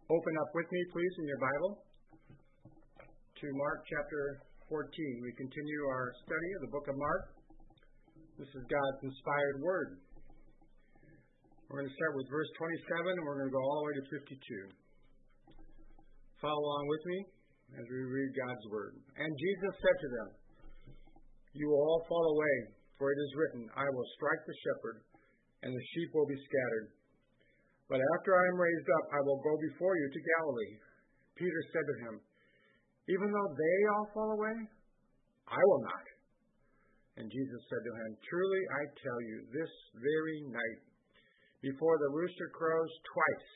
Open up with me, please, in your Bible to Mark chapter 14. We continue our study of the book of Mark. This is God's inspired word. We're going to start with verse 27, and we're going to go all the way to 52. Follow along with me as we read God's word. And Jesus said to them, "You will all fall away, for it is written, I will strike the shepherd, and the sheep will be scattered. But after I am raised up, I will go before you to Galilee." Peter said to him, "Even though they all fall away, I will not." And Jesus said to him, "Truly I tell you, this very night, before the rooster crows twice,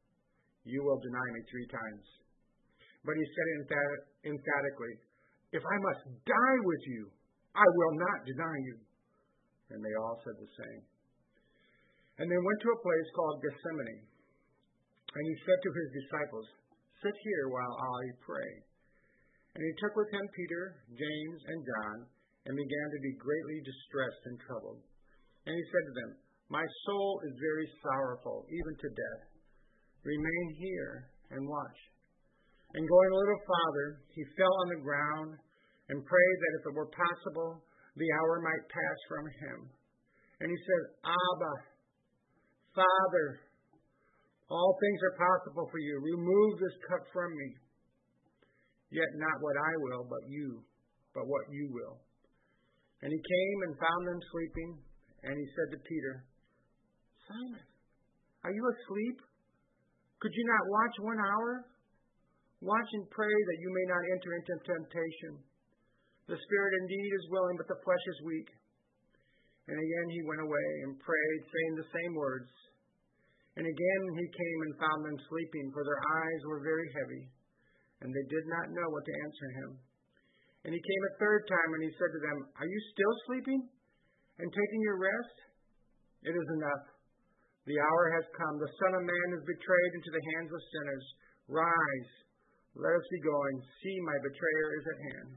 you will deny me 3 times. But he said emphatically, "If I must die with you, I will not deny you." And they all said the same. And they went to a place called Gethsemane. And he said to his disciples, "Sit here while I pray." And he took with him Peter, James, and John, and began to be greatly distressed and troubled. And he said to them, "My soul is very sorrowful, even to death. Remain here and watch." And going a little farther, he fell on the ground and prayed that if it were possible, the hour might pass from him. And he said, "Abba, Father, all things are possible for you. Remove this cup from me. Yet not what I will, but what you will." And he came and found them sleeping, and he said to Peter, "Simon, are you asleep? Could you not watch 1 hour? Watch and pray that you may not enter into temptation. The spirit indeed is willing, but the flesh is weak." And again he went away and prayed, saying the same words. And again he came and found them sleeping, for their eyes were very heavy, and they did not know what to answer him. And he came a third time, and he said to them, "Are you still sleeping and taking your rest? It is enough. The hour has come. The Son of Man is betrayed into the hands of sinners. Rise, let us be going. See, my betrayer is at hand."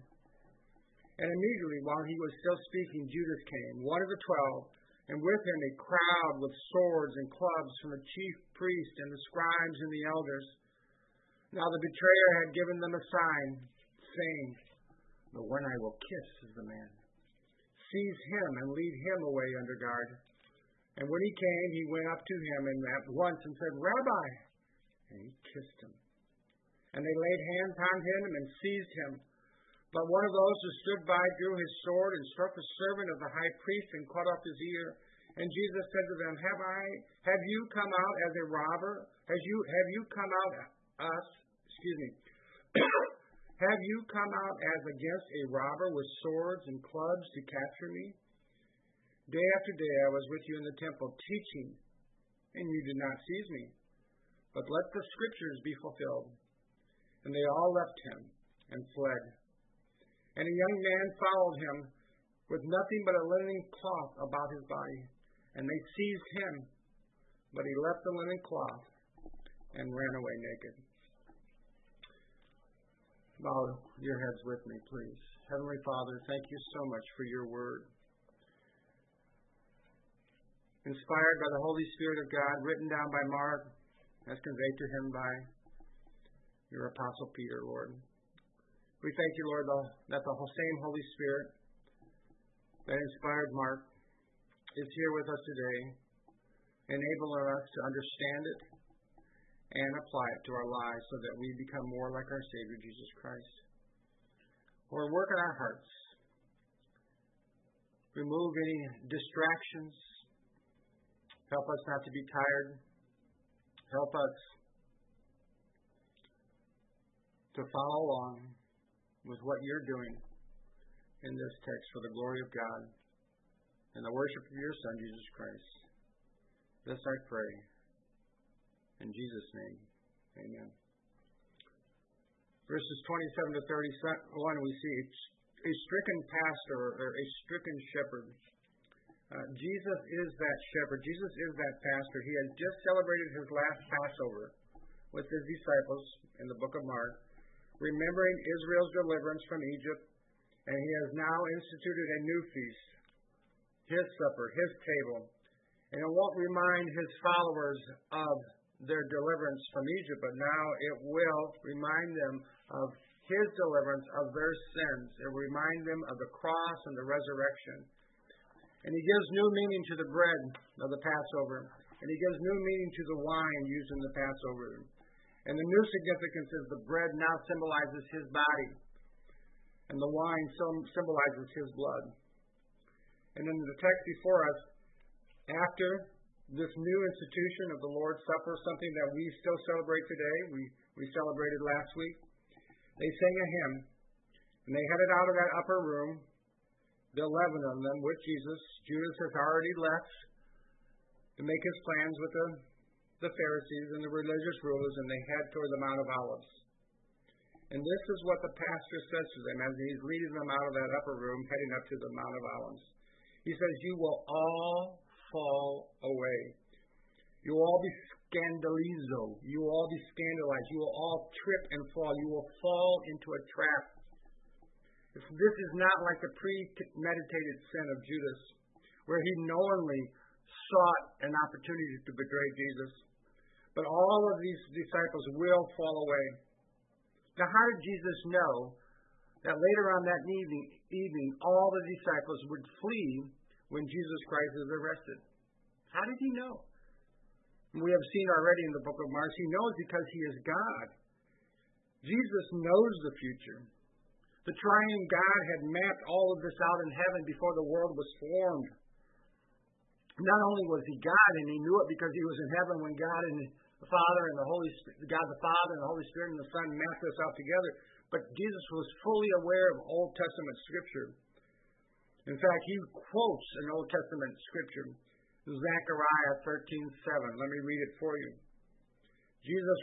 And immediately, while he was still speaking, Judas came, one of the 12, and with him a crowd with swords and clubs from the chief priests and the scribes and the elders. Now the betrayer had given them a sign, saying, "The one I will kiss is the man. Seize him and lead him away under guard." And when he came, he went up to him and at once and said, "Rabbi," and he kissed him. And they laid hands on him and seized him. But one of those who stood by drew his sword and struck the servant of the high priest and cut off his ear. And Jesus said to them, Have you come out as a robber? Have you come out have you come out as against a robber with swords and clubs to capture me? Day after day I was with you in the temple teaching, and you did not seize me. But let the scriptures be fulfilled. And they all left him and fled. And a young man followed him with nothing but a linen cloth about his body. And they seized him, but he left the linen cloth and ran away naked. Bow your heads with me, please. Heavenly Father, thank you so much for your word. Inspired by the Holy Spirit of God, written down by Mark, as conveyed to him by your Apostle Peter, Lord. We thank you, Lord, that the same Holy Spirit that inspired Mark is here with us today, enabling us to understand it and apply it to our lives so that we become more like our Savior, Jesus Christ. Lord, work in our hearts. Remove any distractions. Help us not to be tired. Help us to follow along with what you're doing in this text for the glory of God and the worship of your Son, Jesus Christ. This I pray. In Jesus' name, amen. Verses 27 to 31, we see a stricken pastor or a stricken shepherd. Jesus is that shepherd. Jesus is that pastor. He had just celebrated his last Passover with his disciples in the book of Mark, remembering Israel's deliverance from Egypt, and he has now instituted a new feast, his supper, his table. And it won't remind his followers of their deliverance from Egypt, but now it will remind them of His deliverance of their sins. It will remind them of the cross and the resurrection. And He gives new meaning to the bread of the Passover. And He gives new meaning to the wine used in the Passover. And the new significance is the bread now symbolizes His body. And the wine symbolizes His blood. And in the text before us, after this new institution of the Lord's Supper, something that we still celebrate today, we celebrated last week, they sang a hymn, and they headed out of that upper room, the 11 of them with Jesus. Judas has already left to make his plans with the Pharisees and the religious rulers, and they head toward the Mount of Olives. And this is what the pastor says to them as he's leading them out of that upper room, heading up to the Mount of Olives. He says, "You will all fall away. You will all be scandalizo. You will all be scandalized. You will all trip and fall. You will fall into a trap." This is not like the premeditated sin of Judas, where he knowingly sought an opportunity to betray Jesus. But all of these disciples will fall away. Now, how did Jesus know that later on that evening all the disciples would flee when Jesus Christ is arrested? How did He know? We have seen already in the book of Mark, He knows because He is God. Jesus knows the future. The triune God had mapped all of this out in heaven before the world was formed. Not only was He God, and He knew it because He was in heaven when God and the Father and the Holy Spirit, God the Father and the Holy Spirit and the Son mapped this out together, but Jesus was fully aware of Old Testament Scripture. In fact, He quotes an Old Testament Scripture, Zechariah 13:7. Let me read it for you. Jesus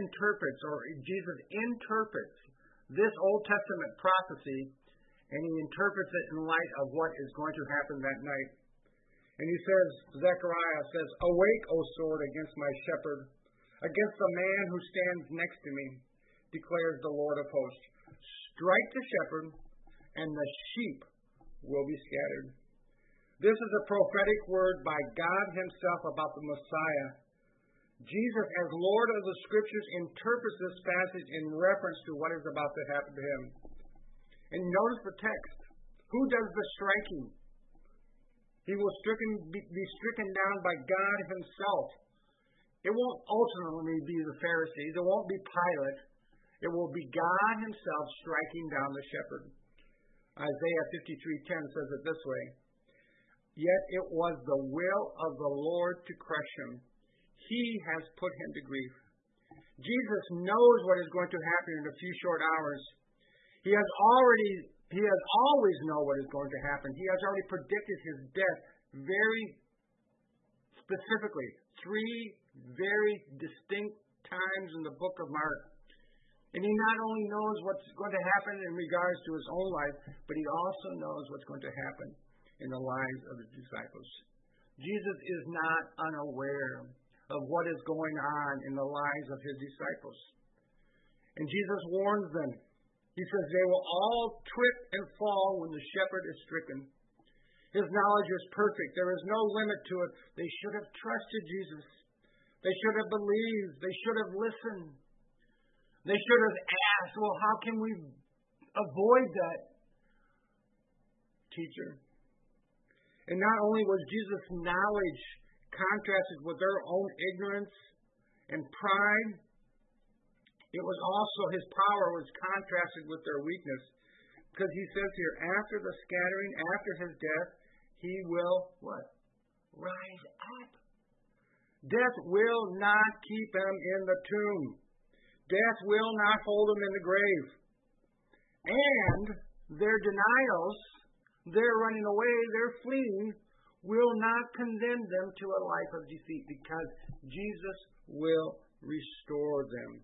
interprets this Old Testament prophecy, and He interprets it in light of what is going to happen that night. And He says, Zechariah says, "Awake, O sword, against my shepherd, against the man who stands next to me, declares the Lord of hosts. Strike the shepherd, and the sheep will be scattered." This is a prophetic word by God Himself about the Messiah. Jesus, as Lord of the Scriptures, interprets this passage in reference to what is about to happen to Him. And notice the text. Who does the striking? He will be stricken down by God Himself. It won't ultimately be the Pharisees. It won't be Pilate. It will be God Himself striking down the shepherd. Isaiah 53:10 says it this way: "Yet it was the will of the Lord to crush him. He has put him to grief." Jesus knows what is going to happen in a few short hours. He has always known what is going to happen. He has already predicted His death very specifically. 3 very distinct times in the book of Mark. And He not only knows what's going to happen in regards to His own life, but He also knows what's going to happen in the lives of His disciples. Jesus is not unaware of what is going on in the lives of His disciples. And Jesus warns them. He says they will all trip and fall when the shepherd is stricken. His knowledge is perfect. There is no limit to it. They should have trusted Jesus. They should have believed. They should have listened. They should have asked, "Well, how can we avoid that, teacher?" And not only was Jesus' knowledge contrasted with their own ignorance and pride, it was also His power was contrasted with their weakness. Because He says here, after the scattering, after His death, He will, what? Rise up. Death will not keep Him in the tomb. Death will not hold Him in the grave. And their denials, their running away, their fleeing, will not condemn them to a life of defeat, because Jesus will restore them.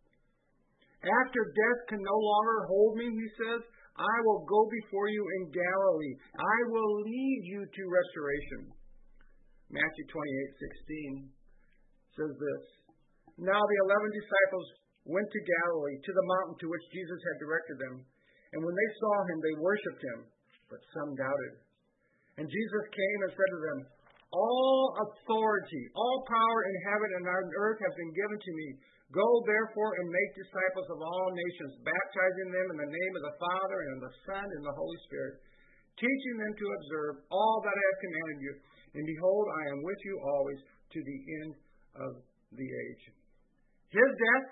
After death can no longer hold me, He says, I will go before you in Galilee. I will lead you to restoration. Matthew 28:16 says this: Now the 11 disciples went to Galilee, to the mountain to which Jesus had directed them. And when they saw Him, they worshipped Him, but some doubted. And Jesus came and said to them, all authority, all power in heaven and on earth has been given to me. Go, therefore, and make disciples of all nations, baptizing them in the name of the Father, and of the Son, and the Holy Spirit, teaching them to observe all that I have commanded you. And behold, I am with you always to the end of the age. His death,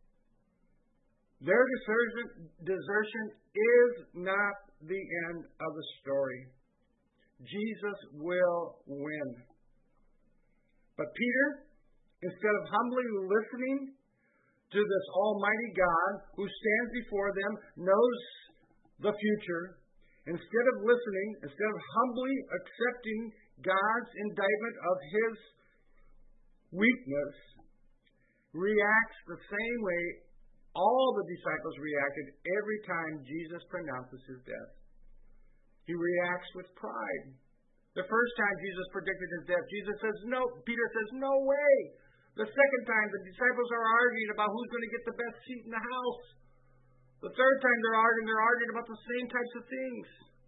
their desertion is not the end of the story. Jesus will win. But Peter, instead of humbly listening to this almighty God who stands before them, knows the future, instead of listening, instead of humbly accepting God's indictment of his weakness, reacts the same way all the disciples reacted every time Jesus pronounces his death. He reacts with pride. The first time Jesus predicted his death, Jesus says, no. Peter says, no way. The second time, the disciples are arguing about who's going to get the best seat in the house. The third time they're arguing about the same types of things.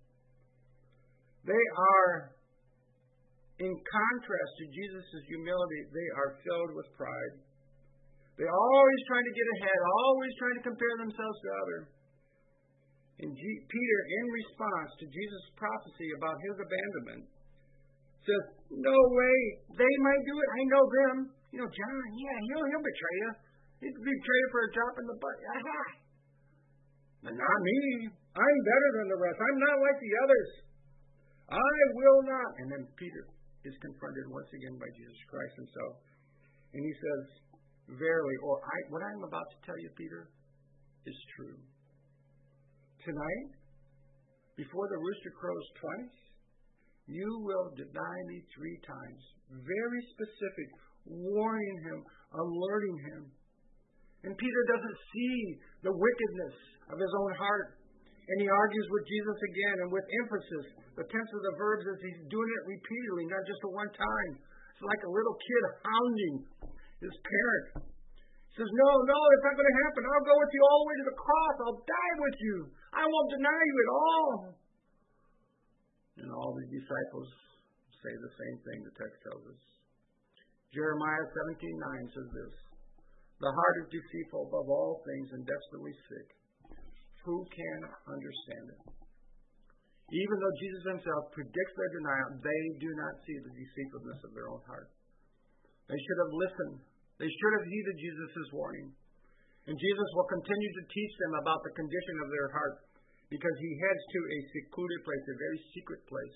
They are, in contrast to Jesus' humility, they are filled with pride. They're always trying to get ahead, always trying to compare themselves to others. And Peter, in response to Jesus' prophecy about his abandonment, says, no way, they might do it. I know them. You know, John, yeah, he'll betray you. He'll betray you for a drop in the butt. Aha! But not me. I'm better than the rest. I'm not like the others. I will not. And then Peter is confronted once again by Jesus Christ himself. And he says, verily, what I'm about to tell you, Peter, is true. Tonight, before the rooster crows twice, you will deny me 3 times. Very specific, warning him, alerting him. And Peter doesn't see the wickedness of his own heart. And he argues with Jesus again, and with emphasis. The tense of the verbs is he's doing it repeatedly, not just at one time. It's like a little kid hounding his parent. He says, no, it's not going to happen. I'll go with you all the way to the cross. I'll die with you. I won't deny you at all. And all the disciples say the same thing the text tells us. Jeremiah 17:9 says this, the heart is deceitful above all things and desperately sick. Who can understand it? Even though Jesus himself predicts their denial, they do not see the deceitfulness of their own heart. They should have listened. They should have heeded Jesus' warning. And Jesus will continue to teach them about the condition of their heart because he heads to a secluded place, a very secret place.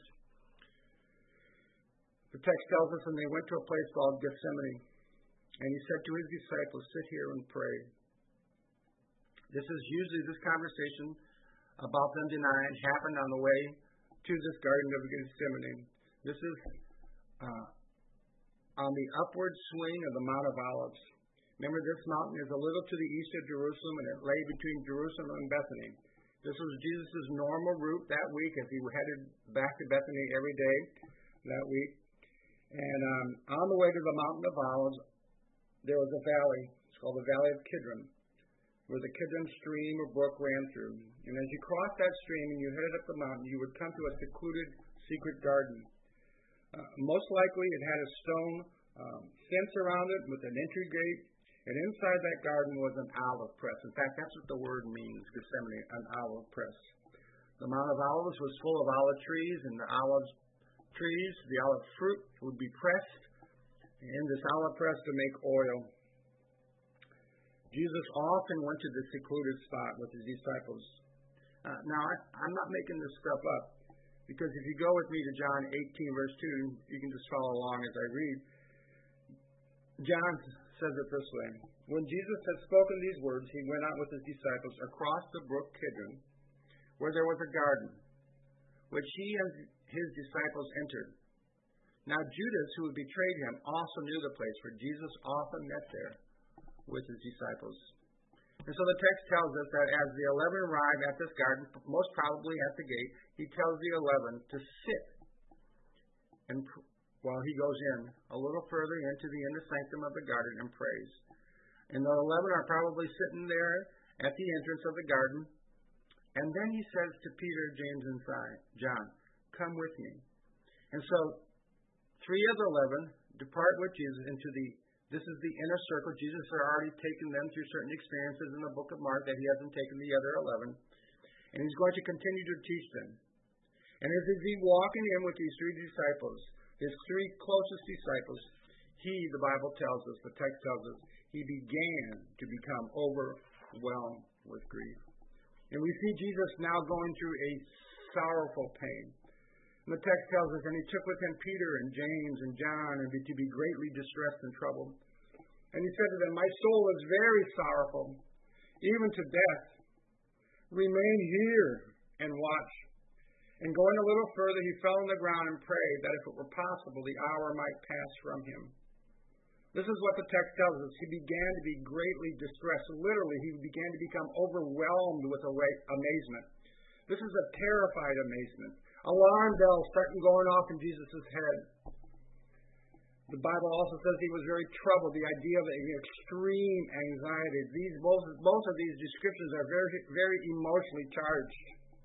The text tells us, and they went to a place called Gethsemane. And he said to his disciples, sit here and pray. This conversation about them denying happened on the way to this Garden of Gethsemane. This is on the upward swing of the Mount of Olives. Remember, this mountain is a little to the east of Jerusalem, and it lay between Jerusalem and Bethany. This was Jesus' normal route that week as he headed back to Bethany every day that week. And on the way to the Mountain of Olives, there was a valley. It's called the Valley of Kidron, where the Kidron stream or brook ran through. And as you crossed that stream and you headed up the mountain, you would come to a secluded secret garden. Most likely it had a stone fence around it with an entry gate, and inside that garden was an olive press. In fact, that's what the word means, Gethsemane, an olive press. The Mount of Olives was full of olive trees, and the olive trees, the olive fruit, would be pressed in this olive press to make oil. Jesus often went to this secluded spot with his disciples. Now, I'm not making this stuff up, because if you go with me to John 18, verse 2, you can just follow along as I read. John says it this way. When Jesus had spoken these words, he went out with his disciples across the brook Kidron, where there was a garden, which he and his disciples entered. Now Judas, who had betrayed him, also knew the place, for Jesus often met there with his disciples. And so the text tells us that as the 11 arrive at this garden, most probably at the gate, he tells the 11 to sit and while he goes in a little further into the inner sanctum of the garden and prays. And the 11 are probably sitting there at the entrance of the garden. And then he says to Peter, James, and John, come with me. And so 3 of the 11 depart with Jesus into this is the inner circle. Jesus had already taken them through certain experiences in the book of Mark that he hasn't taken the other 11. And he's going to continue to teach them. And as he's walking in with these 3 disciples, his 3 closest disciples, the Bible tells us, the text tells us, he began to become overwhelmed with grief. And we see Jesus now going through a sorrowful pain. And the text tells us, and he took with him Peter and James and John, and to be greatly distressed and troubled. And he said to them, my soul is very sorrowful, even to death. Remain here and watch. And going a little further, he fell on the ground and prayed that if it were possible, the hour might pass from him. This is what the text tells us. He began to be greatly distressed. Literally, he began to become overwhelmed with amazement. This is a terrified amazement. Alarm bells starting going off in Jesus' head. The Bible also says he was very troubled. The idea of extreme anxiety. Most of these descriptions are very, very emotionally charged.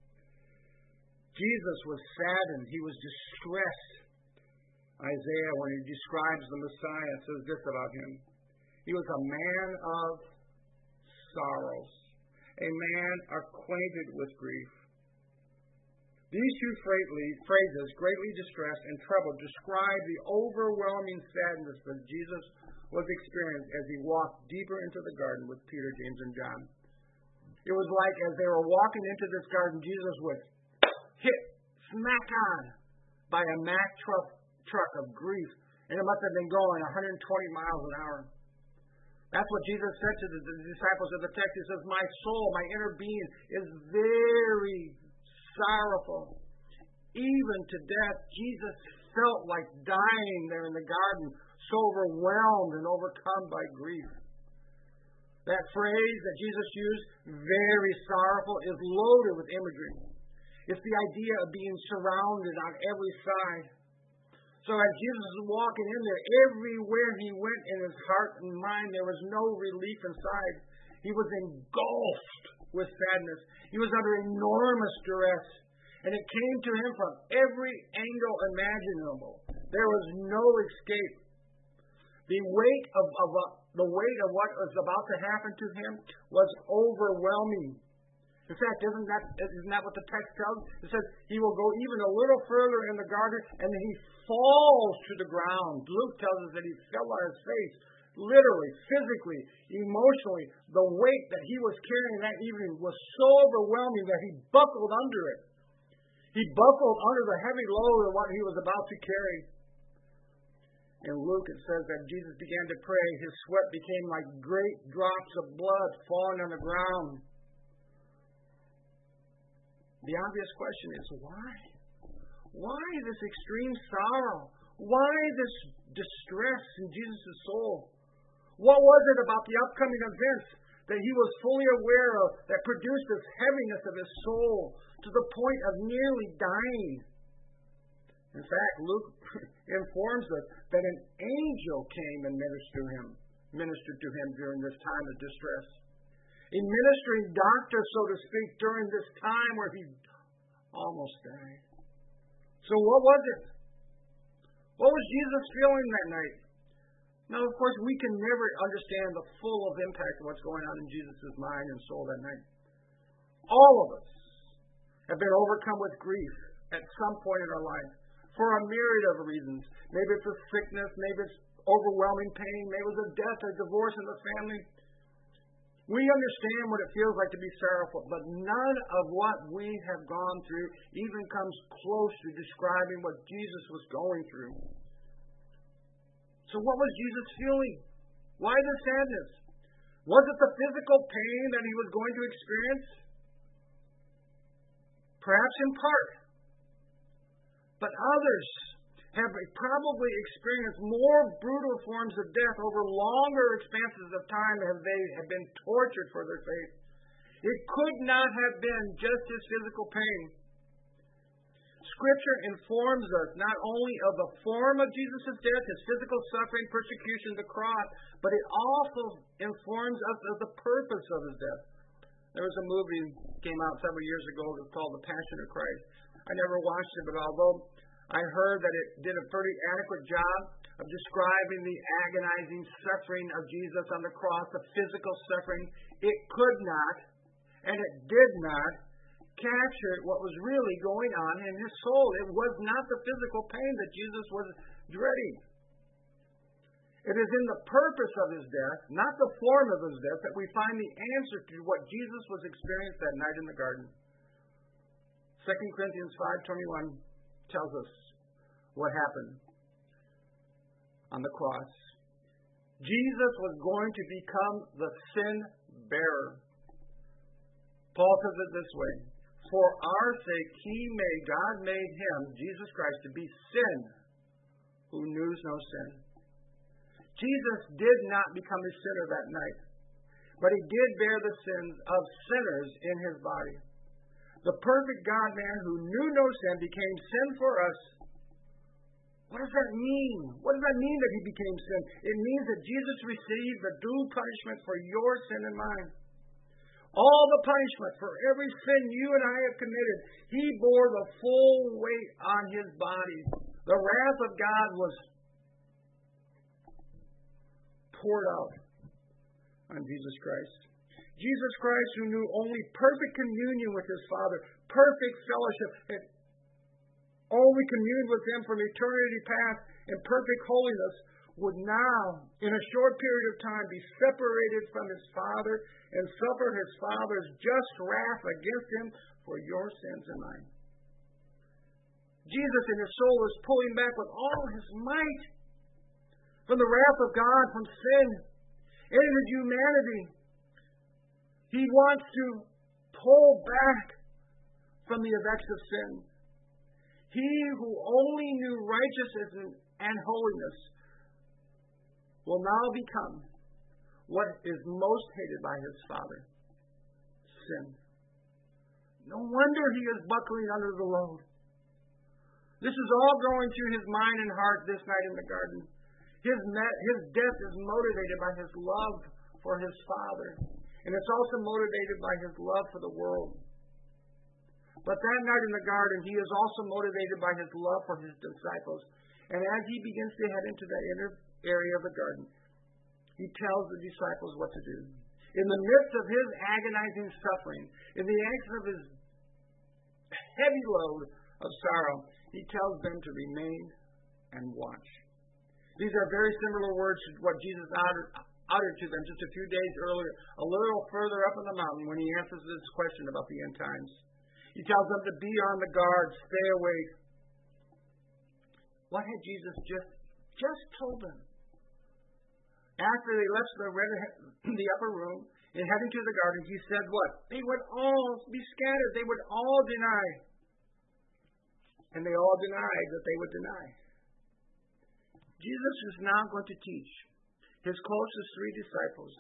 Jesus was saddened. He was distressed. Isaiah, when he describes the Messiah, says this about him. He was a man of sorrows, a man acquainted with grief. These 2 phrases, greatly distressed and troubled, describe the overwhelming sadness that Jesus was experiencing as he walked deeper into the garden with Peter, James, and John. It was like as they were walking into this garden, Jesus was hit smack on by a Mack truck of grief, and it must have been going 120 miles an hour. That's what Jesus said to the disciples of the text. He says, my soul, my inner being is very sorrowful, even to death. Jesus felt like dying there in the garden, so overwhelmed and overcome by grief. That phrase that Jesus used, very sorrowful, is loaded with imagery. It's the idea of being surrounded on every side. So as Jesus was walking in there, everywhere he went in his heart and mind, there was no relief inside. He was engulfed with sadness. He was under enormous duress. And it came to him from every angle imaginable. There was no escape. The weight of what was about to happen to him was overwhelming. In fact, isn't that what the text tells? It says he will go even a little further in the garden, and then he falls to the ground. Luke tells us that he fell on his face, literally, physically, emotionally. The weight that he was carrying that evening was so overwhelming that he buckled under it. He buckled under the heavy load of what he was about to carry. In Luke, it says that Jesus began to pray. His sweat became like great drops of blood falling on the ground. The obvious question is, why? Why this extreme sorrow? Why this distress in Jesus' soul? What was it about the upcoming events that he was fully aware of that produced this heaviness of his soul to the point of nearly dying? In fact, Luke informs us that an angel came and ministered to him during this time of distress. A ministering doctor, so to speak, during this time where he almost died. So what was it? What was Jesus feeling that night? Now, of course, we can never understand the full impact of what's going on in Jesus' mind and soul that night. All of us have been overcome with grief at some point in our life for a myriad of reasons. Maybe it's a sickness, maybe it's overwhelming pain, maybe it's a death or divorce in the family. We understand what it feels like to be sorrowful, but none of what we have gone through even comes close to describing what Jesus was going through. So what was Jesus feeling? Why the sadness? Was it the physical pain that he was going to experience? Perhaps in part. But others have probably experienced more brutal forms of death over longer expanses of time as they have been tortured for their faith. It could not have been just his physical pain. Scripture informs us not only of the form of Jesus' death, his physical suffering, persecution, the cross, but it also informs us of the purpose of his death. There was a movie that came out several years ago that was called The Passion of Christ. I never watched it, but although I heard that it did a pretty adequate job of describing the agonizing suffering of Jesus on the cross, the physical suffering. It could not, and it did not, capture what was really going on in his soul. It was not the physical pain that Jesus was dreading. It is in the purpose of his death, not the form of his death, that we find the answer to what Jesus was experiencing that night in the garden. 2 Corinthians 5:21 tells us what happened on the cross. Jesus was going to become the sin bearer. Paul says it this way: for our sake God made him, Jesus Christ, to be sin who knew no sin. Jesus did not become a sinner that night, but he did bear the sins of sinners in his body. The perfect God-man who knew no sin became sin for us. What does that mean? What does that mean that he became sin? It means that Jesus received the due punishment for your sin and mine. All the punishment for every sin you and I have committed, he bore the full weight on his body. The wrath of God was poured out on Jesus Christ. Jesus Christ, who knew only perfect communion with his Father, perfect fellowship, and only communed with him from eternity past in perfect holiness, would now, in a short period of time, be separated from his Father and suffer his Father's just wrath against him for your sins and mine. Jesus in his soul is pulling back with all his might from the wrath of God, from sin, and in his humanity. He wants to pull back from the effects of sin. He who only knew righteousness and holiness will now become what is most hated by his Father: sin. No wonder he is buckling under the load. This is all going through his mind and heart this night in the garden. His death is motivated by his love for his Father, and it's also motivated by his love for the world. But that night in the garden, he is also motivated by his love for his disciples. And as he begins to head into that inner area of the garden, he tells the disciples what to do. In the midst of his agonizing suffering, in the action of his heavy load of sorrow, he tells them to remain and watch. These are very similar words to what Jesus uttered to them just a few days earlier, a little further up on the mountain, when he answers this question about the end times. He tells them to be on the guard, stay awake. What had Jesus just told them? After they left the upper room and heading to the garden, he said what? They would all be scattered. They would all deny. And they all denied that they would deny. Jesus is now going to teach his closest three disciples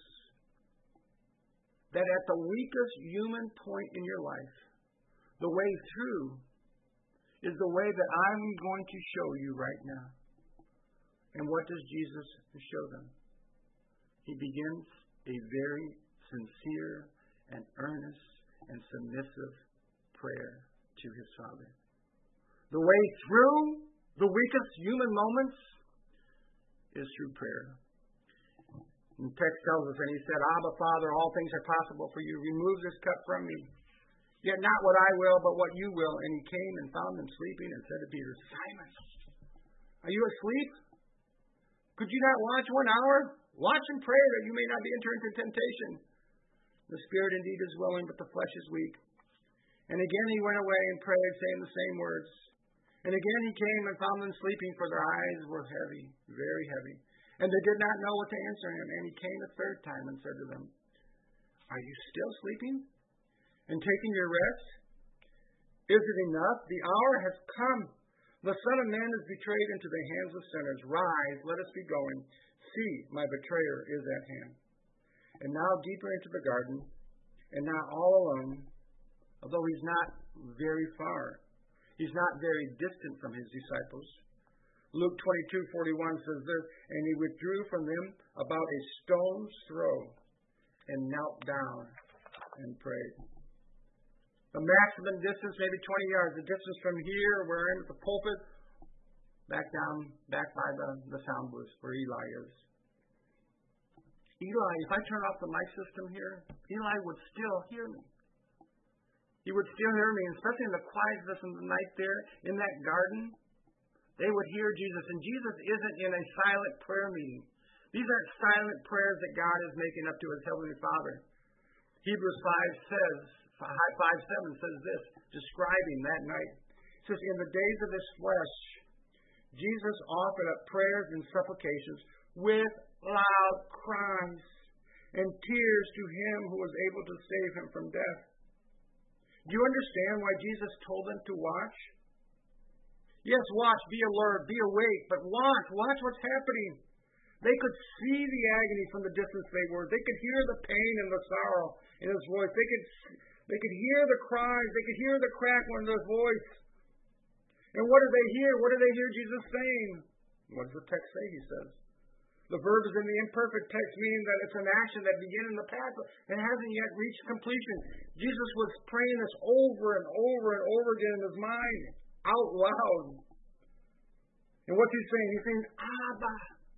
that at the weakest human point in your life, the way through is the way that I'm going to show you right now. And what does Jesus show them? He begins a very sincere and earnest and submissive prayer to his Father. The way through the weakest human moments is through prayer. And the text tells us, and he said, Abba, Father, all things are possible for you. Remove this cup from me. Yet not what I will, but what you will. And he came and found them sleeping and said to Peter, Simon, are you asleep? Could you not watch 1 hour? Watch and pray that you may not be entered into temptation. The spirit indeed is willing, but the flesh is weak. And again he went away and prayed, saying the same words. And again he came and found them sleeping, for their eyes were heavy, very heavy. And they did not know what to answer him. And he came a third time and said to them, Are you still sleeping and taking your rest? Is it enough? The hour has come. The Son of Man is betrayed into the hands of sinners. Rise, let us be going. See, my betrayer is at hand. And now deeper into the garden, and now all alone, although he's not very far. He's not very distant from his disciples. Luke 22:41 says this, and he withdrew from them about a stone's throw and knelt down and prayed. The maximum distance, maybe 20 yards, the distance from here where I'm at the pulpit back by the sound booth where Eli is. Eli, if I turn off the mic system here, Eli would still hear me. He would still hear me, especially in the quietness of the night there in that garden. They would hear Jesus. And Jesus isn't in a silent prayer meeting. These aren't silent prayers that God is making up to his Heavenly Father. Hebrews 5:7 says this, describing that night. It says, in the days of his flesh, Jesus offered up prayers and supplications with loud cries and tears to him who was able to save him from death. Do you understand why Jesus told them to watch? Yes, watch, be alert, be awake, but watch what's happening. They could see the agony from the distance they were. They could hear the pain and the sorrow in his voice. They could hear the cries. They could hear the crackling in his voice. And what did they hear? What did they hear Jesus saying? What does the text say, he says? The verb is in the imperfect text, meaning that it's an action that began in the past and hasn't yet reached completion. Jesus was praying this over and over and over again in his mind, out loud. And what's he saying? He's saying, Abba.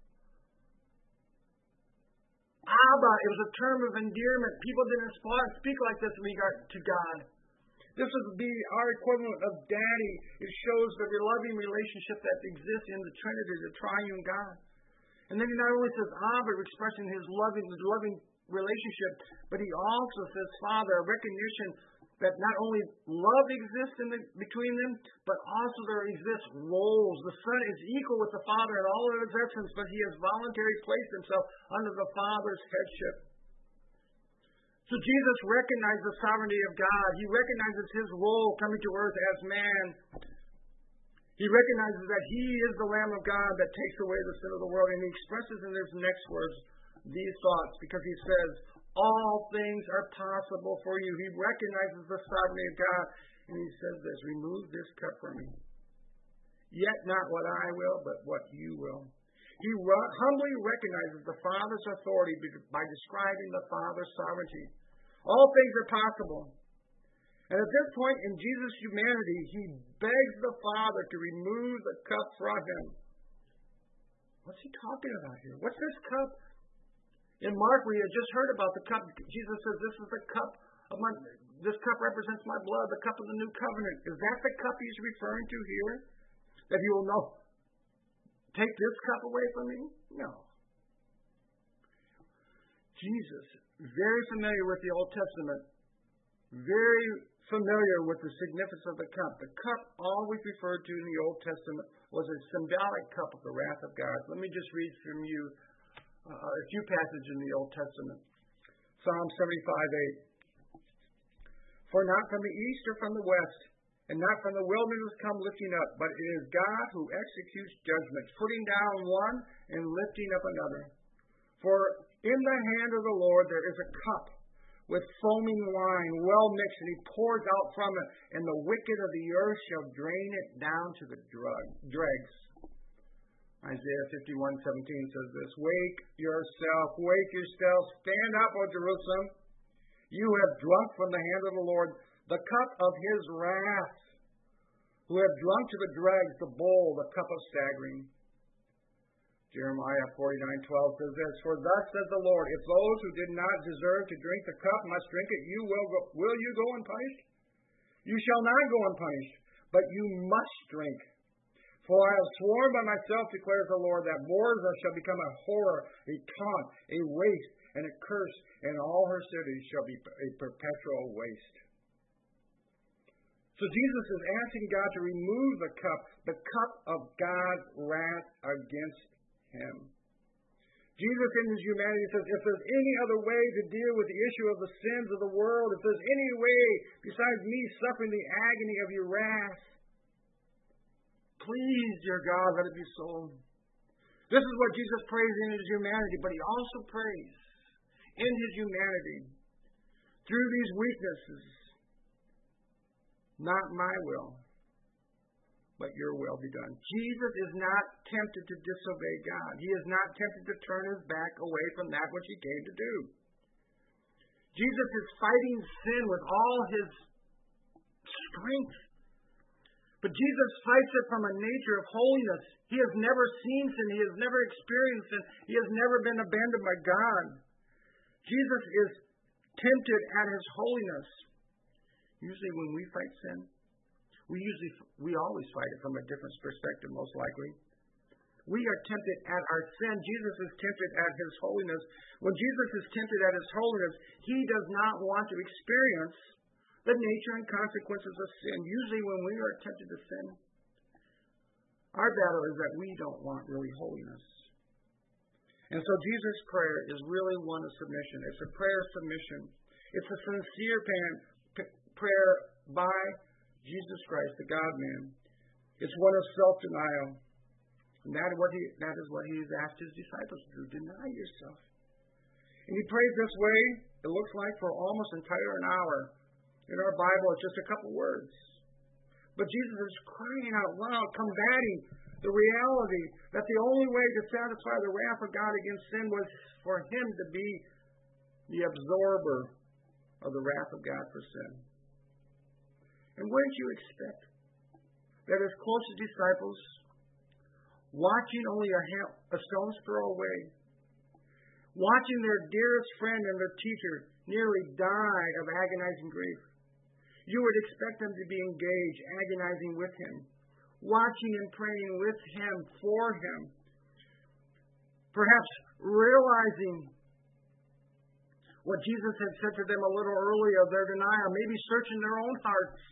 Abba. It was a term of endearment. People didn't speak like this in regard to God. This would be our equivalent of daddy. It shows the loving relationship that exists in the Trinity, the triune God. And then he not only says Abba, expressing his loving relationship, but he also says Father, a recognition that not only love exists between them, but also there exists roles. The Son is equal with the Father in all of his essence, but he has voluntarily placed himself under the Father's headship. So Jesus recognized the sovereignty of God. He recognizes his role coming to earth as man. He recognizes that he is the Lamb of God that takes away the sin of the world. And he expresses in his next words these thoughts because he says, all things are possible for you. He recognizes the sovereignty of God. And he says this, remove this cup from me. Yet not what I will, but what you will. He humbly recognizes the Father's authority by describing the Father's sovereignty. All things are possible. And at this point in Jesus' humanity, he begs the Father to remove the cup from him. What's he talking about here? What's this cup? In Mark, we had just heard about the cup. Jesus says, this is the cup of this cup represents my blood, the cup of the new covenant. Is that the cup he's referring to here? That he will know, take this cup away from me? No. Jesus, very familiar with the Old Testament, very familiar with the significance of the cup. The cup always referred to in the Old Testament was a symbolic cup of the wrath of God. Let me just read from you a few passages in the Old Testament. Psalm 75:8. For not from the east or from the west, and not from the wilderness come lifting up, but it is God who executes judgment, putting down one and lifting up another. For in the hand of the Lord there is a cup with foaming wine, well mixed, and he pours out from it, and the wicked of the earth shall drain it down to the dregs. Isaiah 51:17 says this, wake yourself, stand up, O Jerusalem. You have drunk from the hand of the Lord the cup of his wrath, who have drunk to the dregs the bowl, the cup of staggering. Jeremiah 49:12 says this, for thus says the Lord, if those who did not deserve to drink the cup must drink it, will you go unpunished? You shall not go unpunished, but you must drink. For I have sworn by myself, declares the Lord, that Moab shall become a horror, a taunt, a waste, and a curse, and all her cities shall be a perpetual waste. So Jesus is asking God to remove the cup of God's wrath against him. Jesus in his humanity says, if there's any other way to deal with the issue of the sins of the world, if there's any way besides me suffering the agony of your wrath, please, dear God, let it be so. This is what Jesus prays in his humanity, but he also prays in his humanity through these weaknesses, not my will, but your will be done. Jesus is not tempted to disobey God. He is not tempted to turn his back away from that which he came to do. Jesus is fighting sin with all his strength. But Jesus fights it from a nature of holiness. He has never seen sin. He has never experienced sin. He has never been abandoned by God. Jesus is tempted at his holiness. Usually when we fight sin, we always fight it from a different perspective, most likely. We are tempted at our sin. Jesus is tempted at his holiness. When Jesus is tempted at his holiness, he does not want to experience the nature and consequences of sin. Usually when we are tempted to sin, our battle is that we don't want really holiness. And so Jesus' prayer is really one of submission. It's a prayer of submission. It's a sincere prayer by Jesus Christ, the God-man. It's one of self-denial. And that is what he has asked his disciples to do. Deny yourself. And he prays this way, it looks like, for almost entire an hour. In our Bible, it's just a couple words. But Jesus is crying out loud, combating the reality that the only way to satisfy the wrath of God against sin was for him to be the absorber of the wrath of God for sin. And wouldn't you expect that his closest disciples, watching only a stone's throw away, watching their dearest friend and their teacher nearly die of agonizing grief, you would expect them to be engaged, agonizing with him, watching and praying with him, for him, perhaps realizing what Jesus had said to them a little earlier of their denial, maybe searching their own hearts.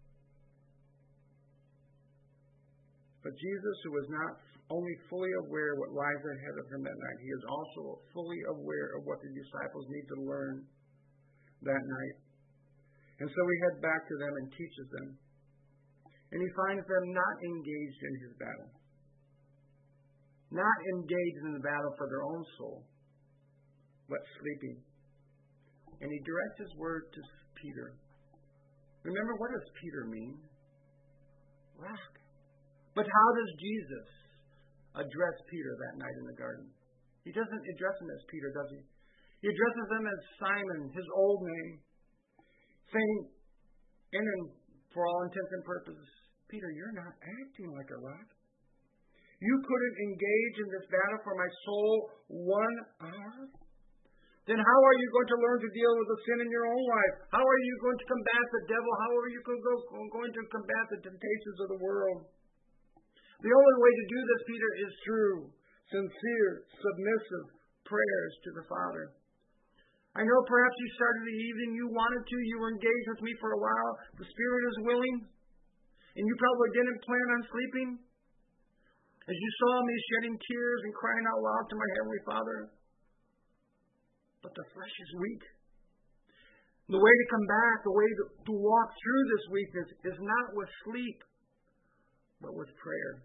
But Jesus, who was not only fully aware of what lies ahead of him that night, he is also fully aware of what the disciples need to learn that night. And so he heads back to them and teaches them. And he finds them not engaged in his battle. Not engaged in the battle for their own soul, but sleeping. And he directs his word to Peter. Remember, what does Peter mean? Rock. But how does Jesus address Peter that night in the garden? He doesn't address him as Peter, does he? He addresses him as Simon, his old name, saying, and for all intents and purposes, Peter, you're not acting like a rock. You couldn't engage in this battle for my soul 1 hour? Then how are you going to learn to deal with the sin in your own life? How are you going to combat the devil? How are you going to combat the temptations of the world? The only way to do this, Peter, is through sincere, submissive prayers to the Father. I know perhaps you started the evening, you wanted to, you were engaged with me for a while. The Spirit is willing, and you probably didn't plan on sleeping. As you saw me shedding tears and crying out loud to my Heavenly Father. But the flesh is weak. The way to combat, the way to walk through this weakness is not with sleep, but with prayer.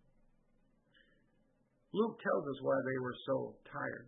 Luke tells us why they were so tired.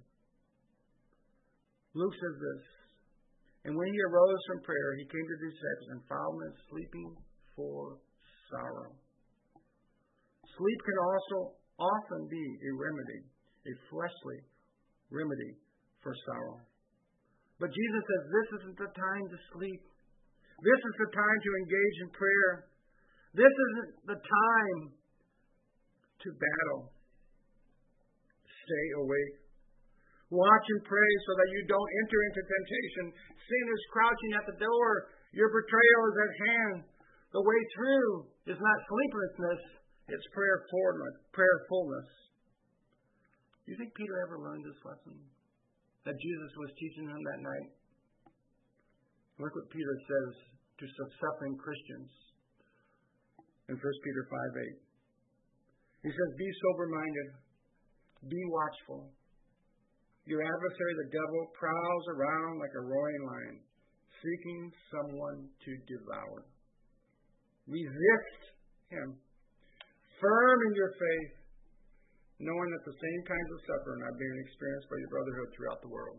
Luke says this, and when he arose from prayer, he came to the disciples and found them sleeping for sorrow. Sleep can also often be a remedy, a fleshly remedy for sorrow. But Jesus says this isn't the time to sleep. This is the time to engage in prayer. This isn't the time to battle. Stay awake. Watch and pray so that you don't enter into temptation. Sin is crouching at the door. Your betrayal is at hand. The way through is not sleeplessness, it's prayerfulness. Do you think Peter ever learned this lesson that Jesus was teaching him that night? Look what Peter says to suffering Christians in 1 Peter 5:8. He says, be sober-minded, be watchful. Your adversary, the devil, prowls around like a roaring lion, seeking someone to devour. Resist him, firm in your faith, knowing that the same kinds of suffering are being experienced by your brotherhood throughout the world.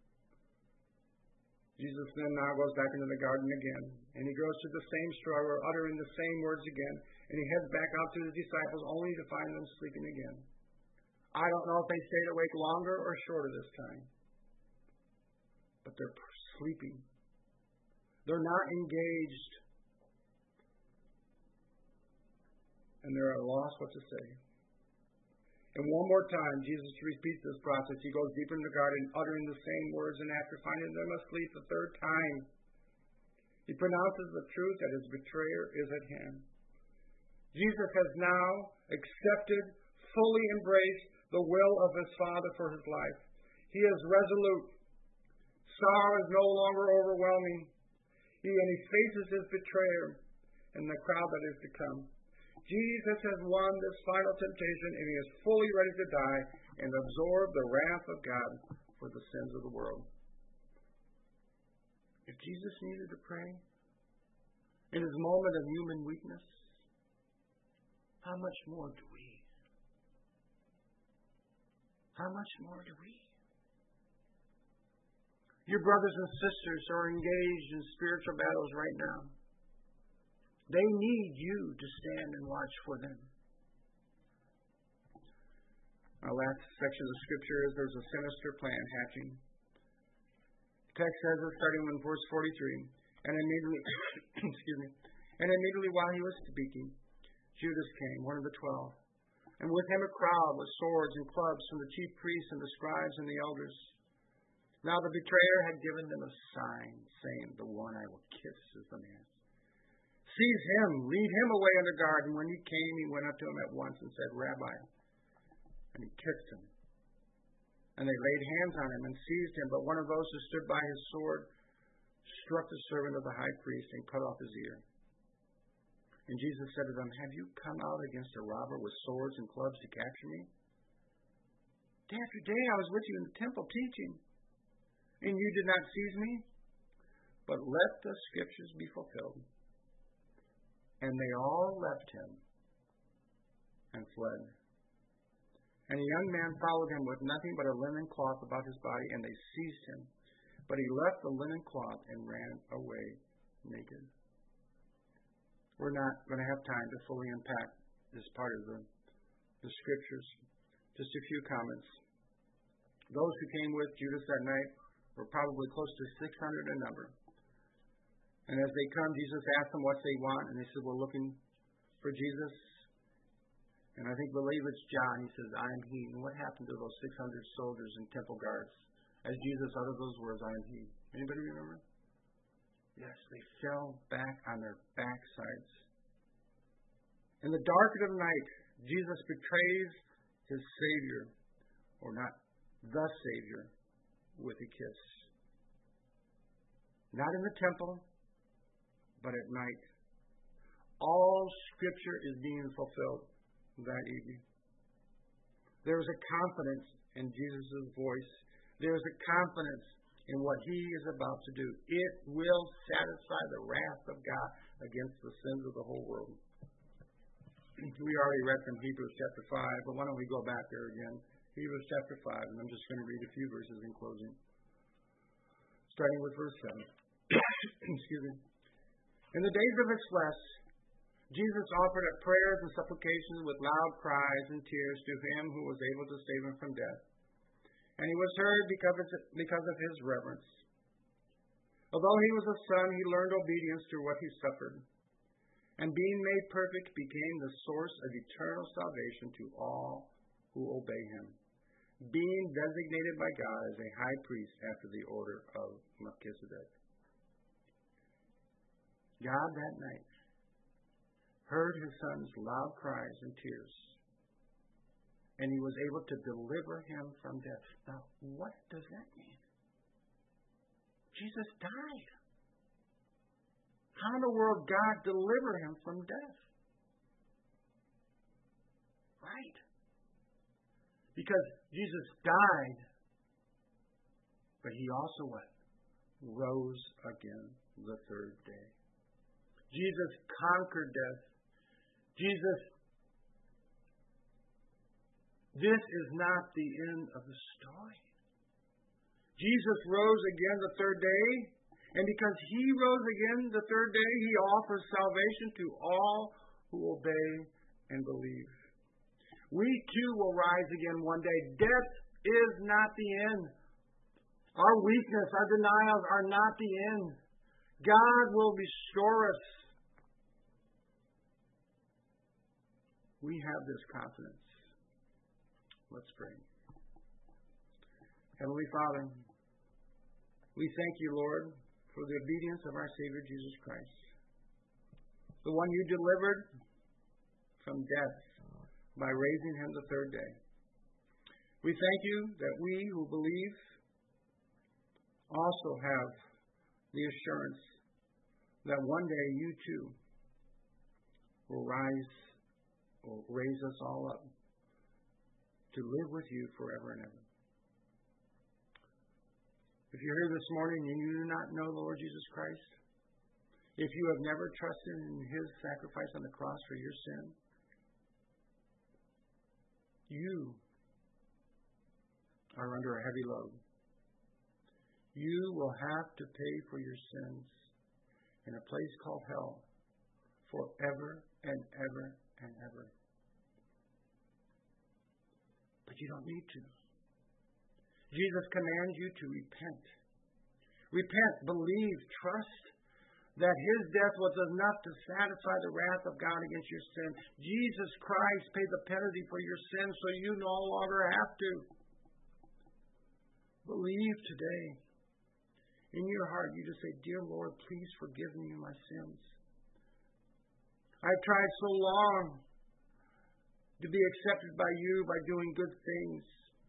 Jesus then now goes back into the garden again, and he goes through the same struggle, uttering the same words again, and he heads back out to his disciples only to find them sleeping again. I don't know if they stayed awake longer or shorter this time, but they're sleeping. They're not engaged. and they're at a loss what to say. And one more time, Jesus repeats this process. He goes deeper in the garden, uttering the same words, and after finding them asleep the third time, he pronounces the truth that his betrayer is at hand. Jesus has now accepted, fully embraced the will of his Father for his life. He is resolute. Sorrow is no longer overwhelming. And he faces his betrayer and the crowd that is to come. Jesus has won this final temptation, and he is fully ready to die and absorb the wrath of God for the sins of the world. If Jesus needed to pray in his moment of human weakness, how much more do we? How much more do we? Your brothers and sisters are engaged in spiritual battles right now. They need you to stand and watch for them. Our last section of Scripture is there's a sinister plan hatching. The text says it starting in verse 43. And immediately, and immediately while he was speaking, Judas came, one of the 12, and with him a crowd with swords and clubs from the chief priests and the scribes and the elders. Now the betrayer had given them a sign, saying, "The one I will kiss is the man. Seize him, lead him away under guard." And when he came, he went up to him at once and said, "Rabbi." And he kissed him. And they laid hands on him and seized him. But one of those who stood by his sword struck the servant of the high priest and cut off his ear. And Jesus said to them, "Have you come out against a robber with swords and clubs to capture me? Day after day I was with you in the temple teaching, and you did not seize me? But let the scriptures be fulfilled." And they all left him and fled. And a young man followed him with nothing but a linen cloth about his body, and they seized him. But he left the linen cloth and ran away naked. We're not going to have time to fully unpack this part of the scriptures. Just a few comments. Those who came with Judas that night were probably close to 600 in number. And as they come, Jesus asked them what they want, and they said, "We're looking for Jesus." And I believe it's John. He says, "I am he." And what happened to those 600 soldiers and temple guards as Jesus uttered those words, "I am he"? Anybody remember? Yes, they fell back on their backsides. In the dark of the night, Jesus betrays his Savior, or not the Savior, with a kiss. Not in the temple, but at night. All Scripture is being fulfilled that evening. There is a confidence in Jesus' voice. There is a confidence in what he is about to do. It will satisfy the wrath of God against the sins of the whole world. We already read from Hebrews chapter 5, but why don't we go back there again? Hebrews chapter 5, and I'm just going to read a few verses in closing. Starting with verse 7. Excuse me. In the days of his flesh, Jesus offered up prayers and supplications with loud cries and tears to him who was able to save him from death. And he was heard because of his reverence. Although he was a son, he learned obedience through what he suffered. And being made perfect, became the source of eternal salvation to all who obey him, being designated by God as a high priest after the order of Melchizedek. God that night heard his son's loud cries and tears, and he was able to deliver him from death. Now, what does that mean? Jesus died. How in the world God deliver him from death? Right. Because Jesus died, but he also what? Rose again the third day. Jesus conquered death. This is not the end of the story. Jesus rose again the third day, and because he rose again the third day, he offers salvation to all who obey and believe. We too will rise again one day. Death is not the end. Our weakness, our denials are not the end. God will restore us. We have this confidence. Let's pray. Heavenly Father, we thank you, Lord, for the obedience of our Savior Jesus Christ, the one you delivered from death by raising him the third day. We thank you that we who believe also have the assurance that one day you too will raise us all up to live with you forever and ever. If you're here this morning and you do not know the Lord Jesus Christ, if you have never trusted in his sacrifice on the cross for your sin, you are under a heavy load. You will have to pay for your sins in a place called hell forever and ever and ever. But you don't need to. Jesus commands you to repent. Repent, believe, trust that his death was enough to satisfy the wrath of God against your sin. Jesus Christ paid the penalty for your sin, so you no longer have to. Believe today. In your heart, you just say, "Dear Lord, please forgive me my sins. I've tried so long to be accepted by you by doing good things.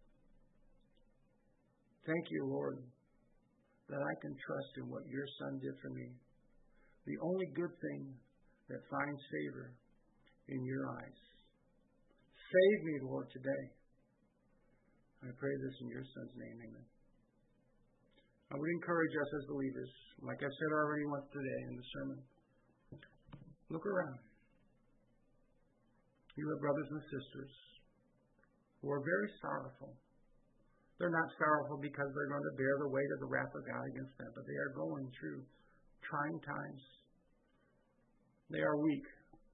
Thank you, Lord, that I can trust in what your Son did for me. The only good thing that finds favor in your eyes. Save me, Lord, today. I pray this in your Son's name, amen." I would encourage us as believers, like I said already once today in the sermon, look around. You have brothers and sisters who are very sorrowful. They're not sorrowful because they're going to bear the weight of the wrath of God against them, but they are going through trying times. They are weak.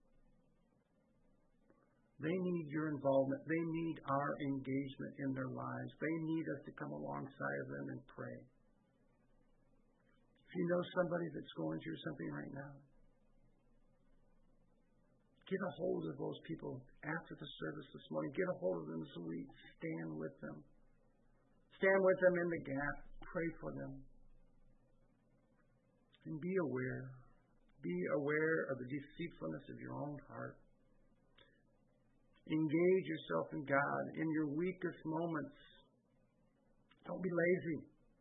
They need your involvement. They need our engagement in their lives. They need us to come alongside of them and pray. If you know somebody that's going through something right now, get a hold of those people after the service this morning. Get a hold of them so we stand with them. Stand with them in the gap. Pray for them. And be aware. Be aware of the deceitfulness of your own heart. Engage yourself in God in your weakest moments. Don't be lazy.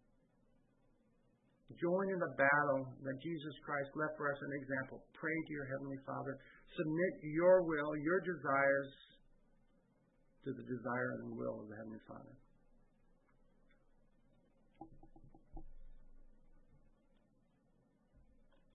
Join in the battle that Jesus Christ left for us an example. Pray to your Heavenly Father. Submit your will, your desires to the desire and will of the Heavenly Father.